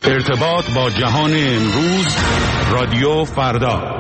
ارتباط با جهان امروز، رادیو فردا.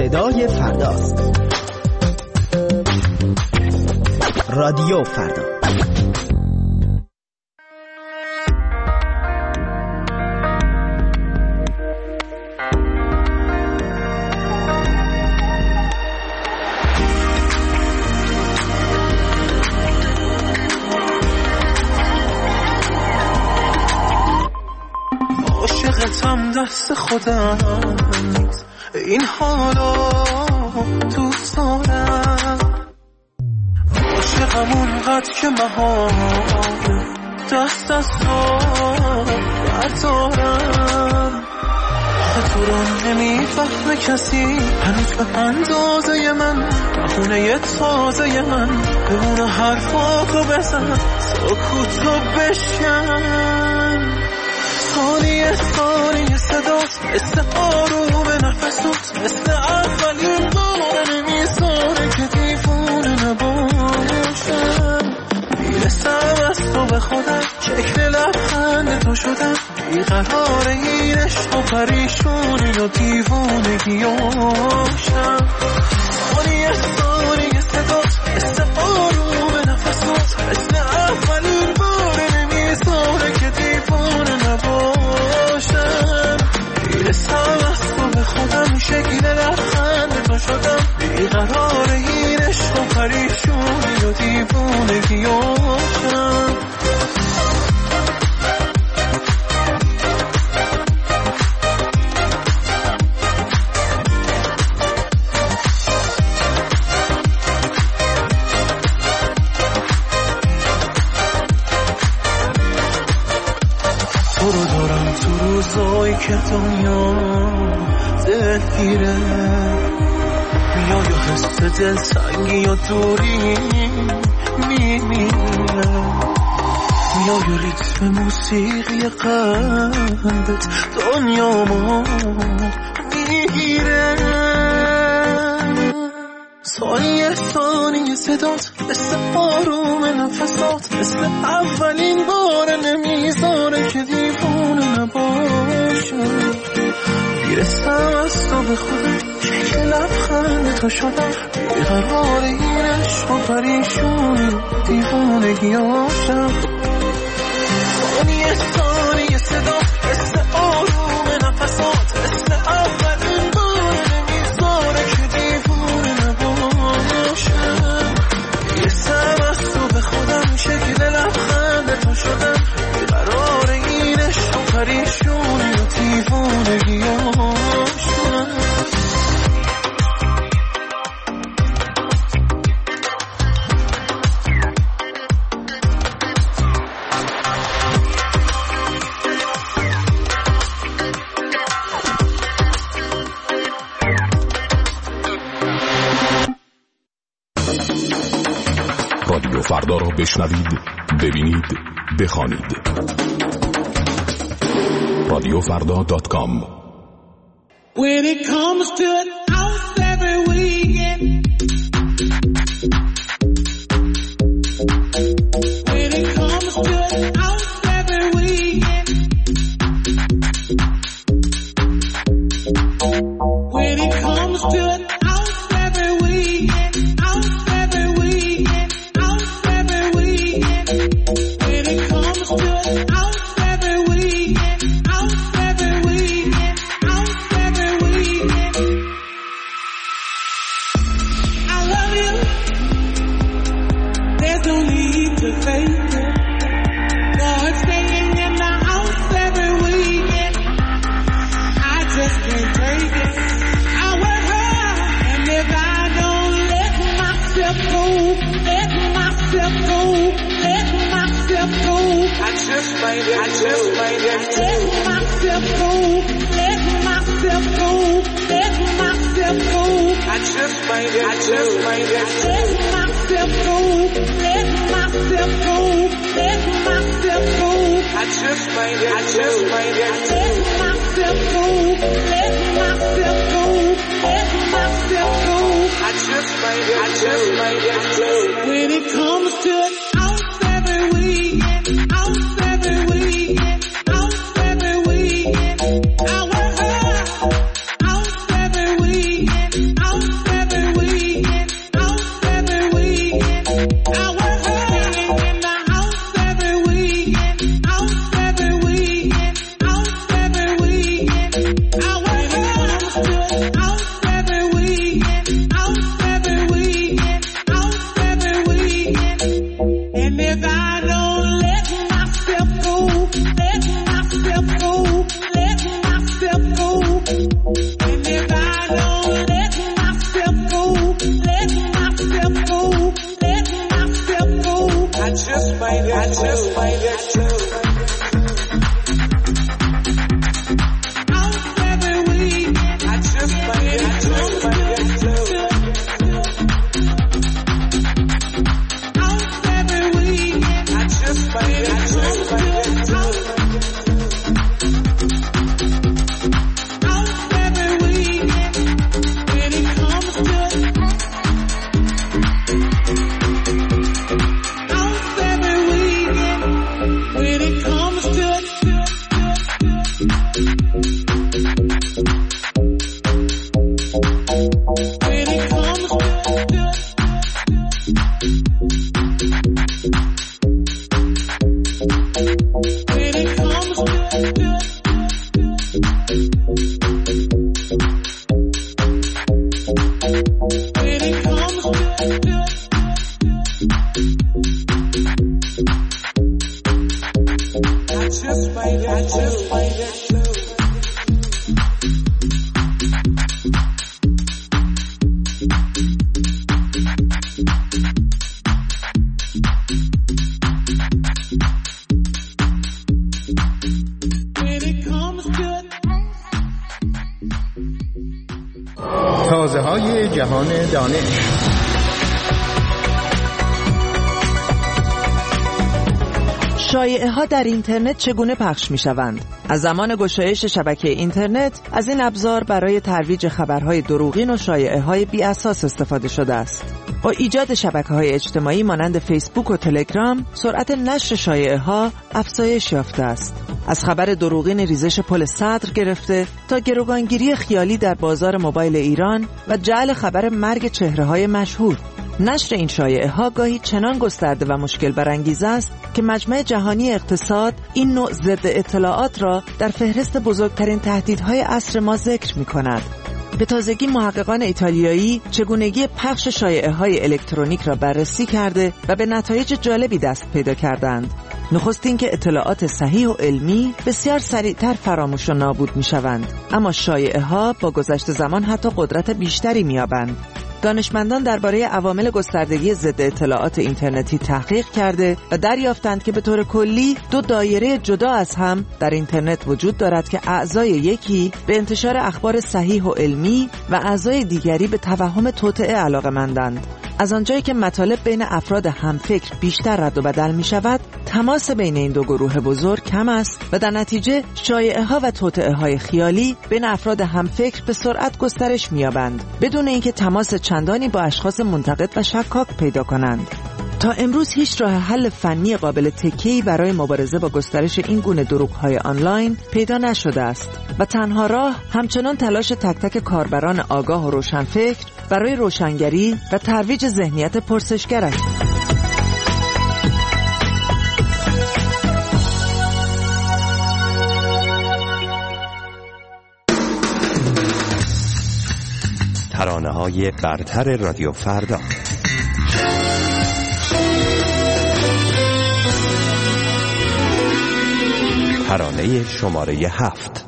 صدای فرداست. رادیو فردا. عاشقتم دست خودم نیست، این حالا دوست دارم. عاشقم اونقدر که مهار دست از تو بردارم. آخه تو رو نمیفهمه کسی هنوز به اندازه من، بهونه تازه من بمونه حرفاتو بزن، سکوتو بشکن. ثانیه ثانیه صداست مثل آروم نفسات، مثل اولین بار نمیذاره که دیوونه نباشم. میرسم از تو به خودم، شکل لبخند تو شدم، بیقرار این عشق و پریشونی و دیوونگیاشم. ثانیه ثانیه صداست مثل آروم نفسات، مثل اولین بار نمیذاره که دیوونه نباشم. میرسم از تو به خودم، شکل لبخند تو شدم، بیقرار این عشق و پریشونی و دیوونگیاشم. تو رو دارم تو روزایی که دنیا دلگیره، میای و حس دلتنگی و دوری میمیره، میای و ریتم موسیقی قلبت دنیامو میگیره. ثانیه ثانیه صدات مثل آروم نفسات، مثل اولین بار نمیذاره که دیوونه نباشم. میرسم از تو به خودم، شکل لبخند تو شدم، بیقرار این عشق و پریشونی دیوونگیاشم. ثانیه ثانیه صدات مثل آروم نفسات، مثل اولین بار نمیذاره که دیوونه نباشم. میرسم از تو به خودم، شکل لبخند تو شدم، بیقرار این عشق و پریشونی و دیوونگیاشم. رادیو فردا را بشنوید، ببینید، بخوانید. radiofrda.com. When it comes to it, out every weekend. When it comes to it, out every weekend. When it comes to it, out every weekend. Out every weekend. Out every weekend. When it comes to it, out every weekend. Out every weekend. Out every weekend. I love you. There's no need to fake it. Lord, staying in the house every weekend. I just can't take it. I work hard, and if I don't let myself go, let myself go, let myself go, I just might let myself go, let myself go, let myself go, I just might let myself go, let myself go, let myself go, I just might let myself go, let myself go, let myself go, I just might when it comes to it, out every weekend, out every weekend, out every weekend, I work hard, out every weekend, تازه‌های جهان دانش. شایعه‌ها در اینترنت چگونه پخش می‌شوند؟ از زمان گشایش شبکه اینترنت از این ابزار برای ترویج خبرهای دروغین و شایعه‌های بی‌اساس استفاده شده است. با ایجاد شبکه‌های اجتماعی مانند فیسبوک و تلگرام، سرعت نشر شایعه‌ها افزایش یافته است. از خبر دروغین ریزش پل صدر گرفته تا گروگانگیری خیالی در بازار موبایل ایران و جعل خبر مرگ چهره‌های مشهور. نشر این شایعه‌ها گاهی چنان گسترده و مشکل برانگیز است که مجمع جهانی اقتصاد این نوع ضد اطلاعات را در فهرست بزرگترین تهدیدهای عصر ما ذکر می‌کند. به تازگی محققان ایتالیایی چگونگی پخش شایعه‌های الکترونیک را بررسی کرده و به نتایج جالبی دست پیدا کردند. نخست این که اطلاعات صحیح و علمی بسیار سریعتر فراموش و نابود می‌شوند، اما شایعه‌ها با گذشت زمان حتی قدرت بیشتری می‌یابند. دانشمندان درباره عوامل گستردگی ضد اطلاعات اینترنتی تحقیق کرده و دریافتند که به طور کلی دو دایره جدا از هم در اینترنت وجود دارد که اعضای یکی به انتشار اخبار صحیح و علمی و اعضای دیگری به توهم توطئه علاقه‌مندند. از آنجایی که مطالب بین افراد همفکر بیشتر رد و بدل می شود، تماس بین این دو گروه بزرگ کم است و در نتیجه شایعه‌ها و توطئه‌های خیالی بین افراد همفکر به سرعت گسترش می‌یابند بدون اینکه تماس چندانی با اشخاص منتقد و شکاک پیدا کنند. تا امروز هیچ راه حل فنی قابل تکیه‌ای برای مبارزه با گسترش این گونه دروغ‌های آنلاین پیدا نشده است و تنها راه همچنان تلاش تک تک کاربران آگاه و روشنفکر برای روشنگری و ترویج ذهنیت پرسشگر است. ترانه‌های برتر رادیو فردا. ترانه شماره 7.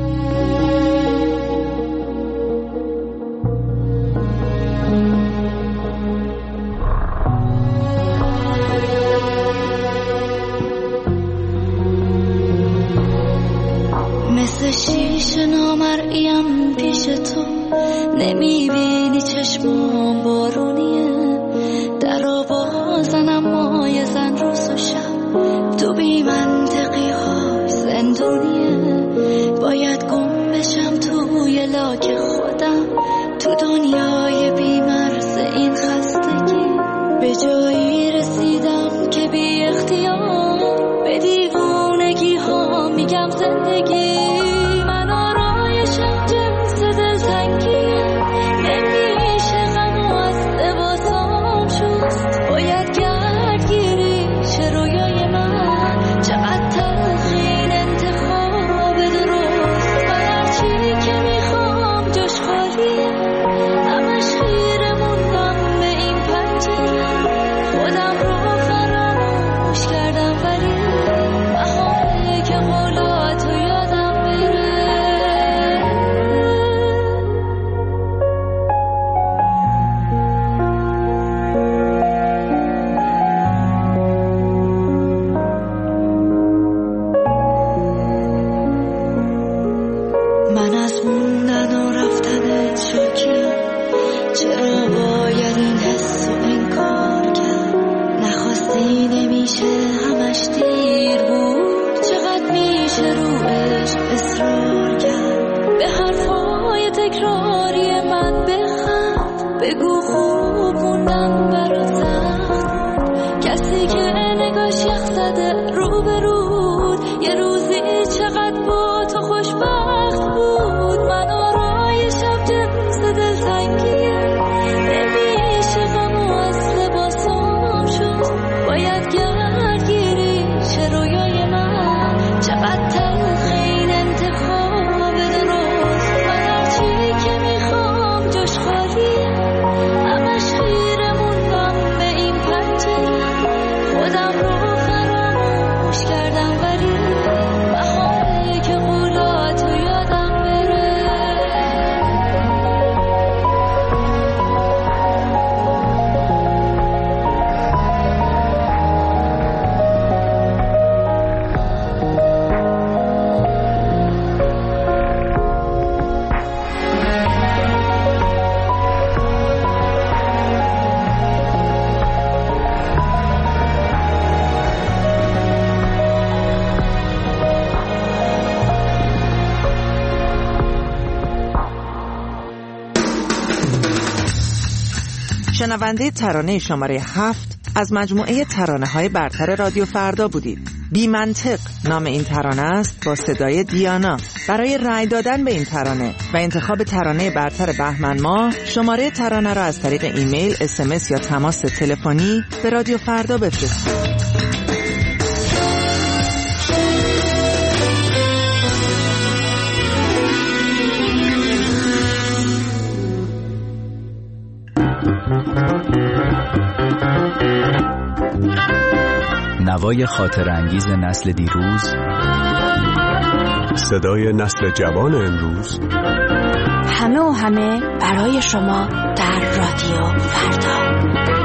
مثل شیشه نامرئیم پیش تو، نمیبینی چشمام بارونیه، در آوازن اما یه زن روز و شب، تو بی منطقی های زندونیه، باید گم بشم توی لاک خودم، تو دنیای بی مرز این خستگی، به جایی رسیدم که بی اختیار به دیوونگی ها میگم زندگی، من آرایشم جنس دلتنگیه، نمیشه غم و از لباسام شست، باید گردگیری شه رویای من، چقدر تلخین انتخاب درست، من هرچی که میخوام جاش خالیه، همش خیره موندم به این پنجره، خودم رو فراموش کردم ولی بهانه که قولاتو یادم بره. من از موندن و رفتنت شاکیم، چرا باید این حس و انکار کرد، نخواستی نمیشه همش دیر بود، چقدر میشه رو عشق اصرار کرد، به حرفای تکراری من بخند، بگو خوب موندن برات سخت بود، کسی که نگاش یخ زده رو به رود، یه روزی چقدر با تو خوشبخت شنونده ترانه شماره 7 از مجموعه ترانه‌های برتر رادیو فردا بودید. بی منطق نام این ترانه است با صدای دیانا. برای رأی دادن به این ترانه و انتخاب ترانه برتر بهمن ماه شماره ترانه را از طریق ایمیل، SMS یا تماس تلفنی به رادیو فردا بفرستید. نوای خاطر انگیز نسل دیروز، صدای نسل جوان امروز، همه و همه برای شما در رادیو فردا.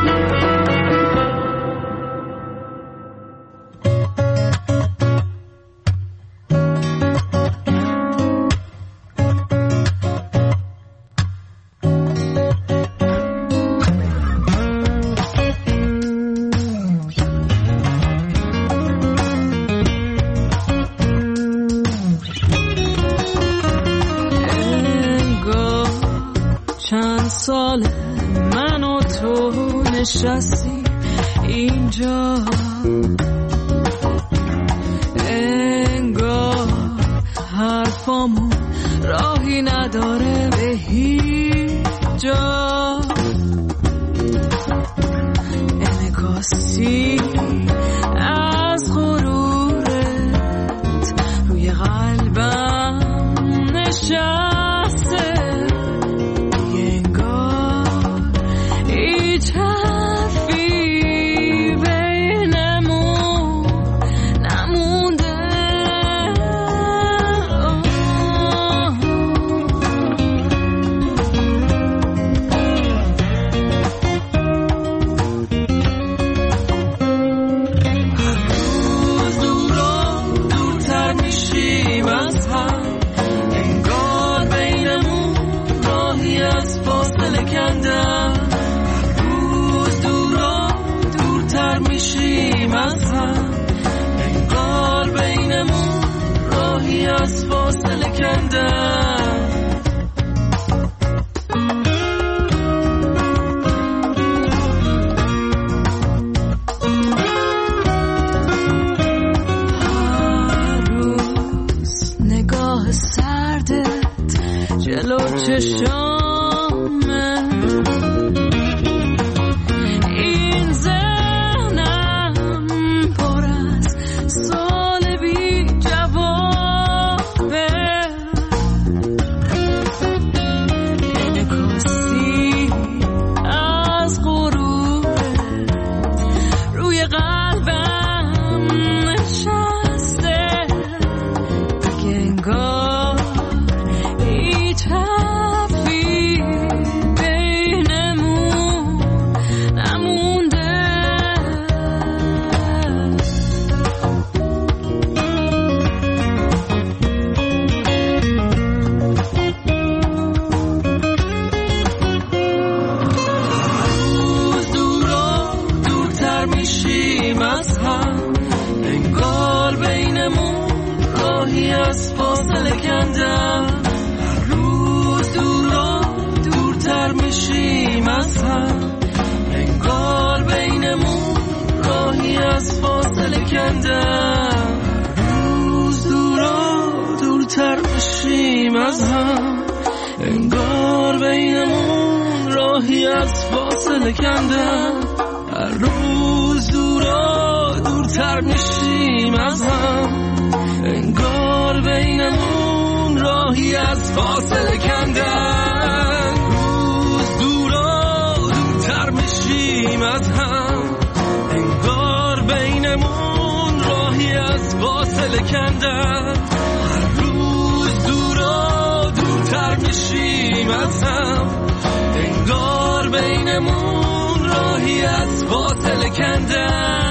من و تو نشستی اینجا، انگار حرفامون راهی نداره به هیچ جا. انعکاسی از غرورت روی قلبم نشسته، از فاصله کندم. هر روز نگاه سردت جلو چشامه، این ذهنم پر از سال بی جواب. روز دورا دورتر میشیم از هم، انگار بینمون راهی از فاصله کندم. هر روز دورا دورتر میشیم از هم، انگار بینمون راهی از فاصله کندم. روز دورا دورتر میشیم از هم، انگار بینمون راهی از فاصله کندن. هر روز دورا دورتر میشیم از هم، انگار بینمون راهی از فاصله کندن.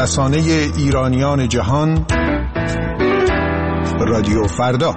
رسانه ایرانیان جهان، رادیو فردا.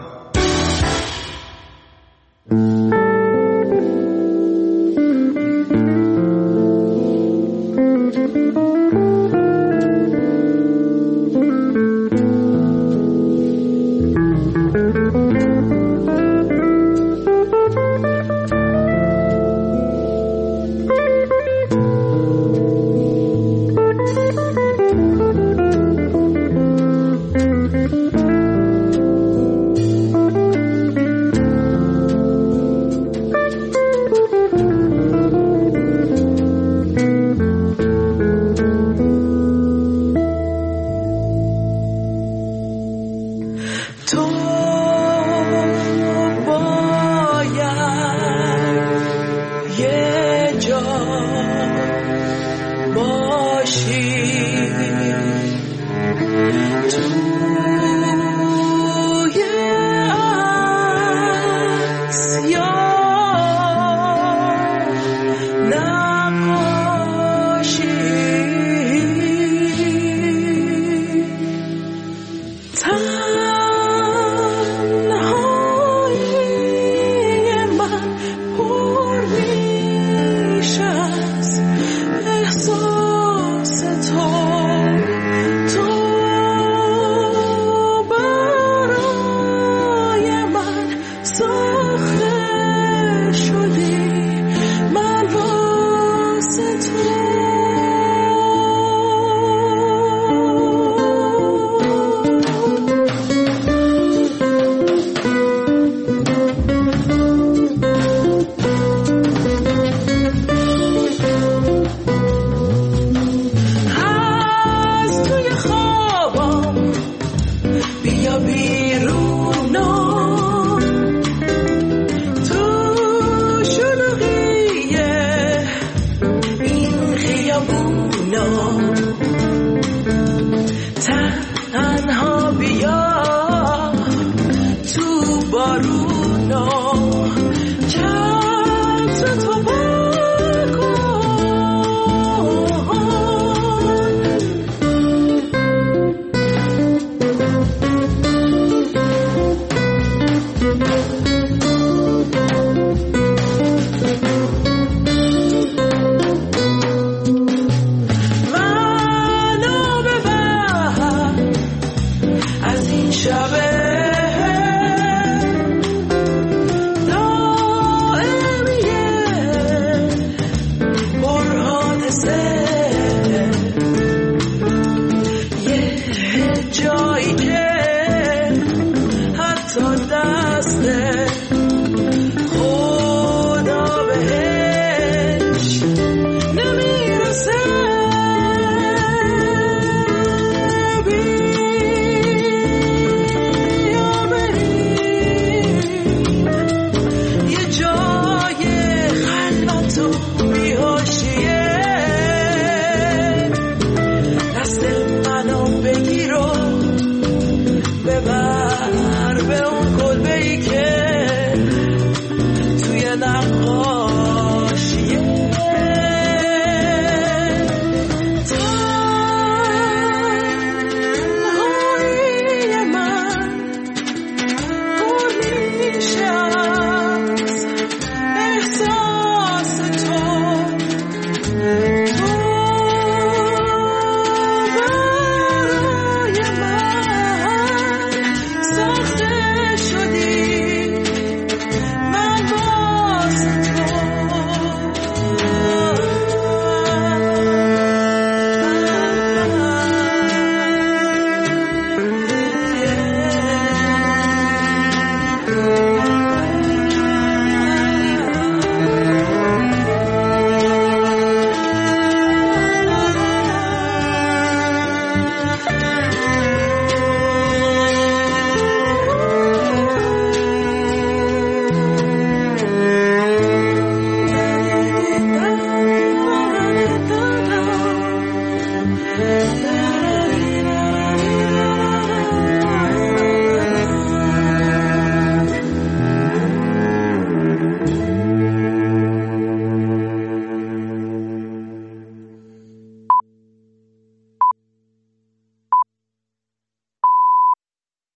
شب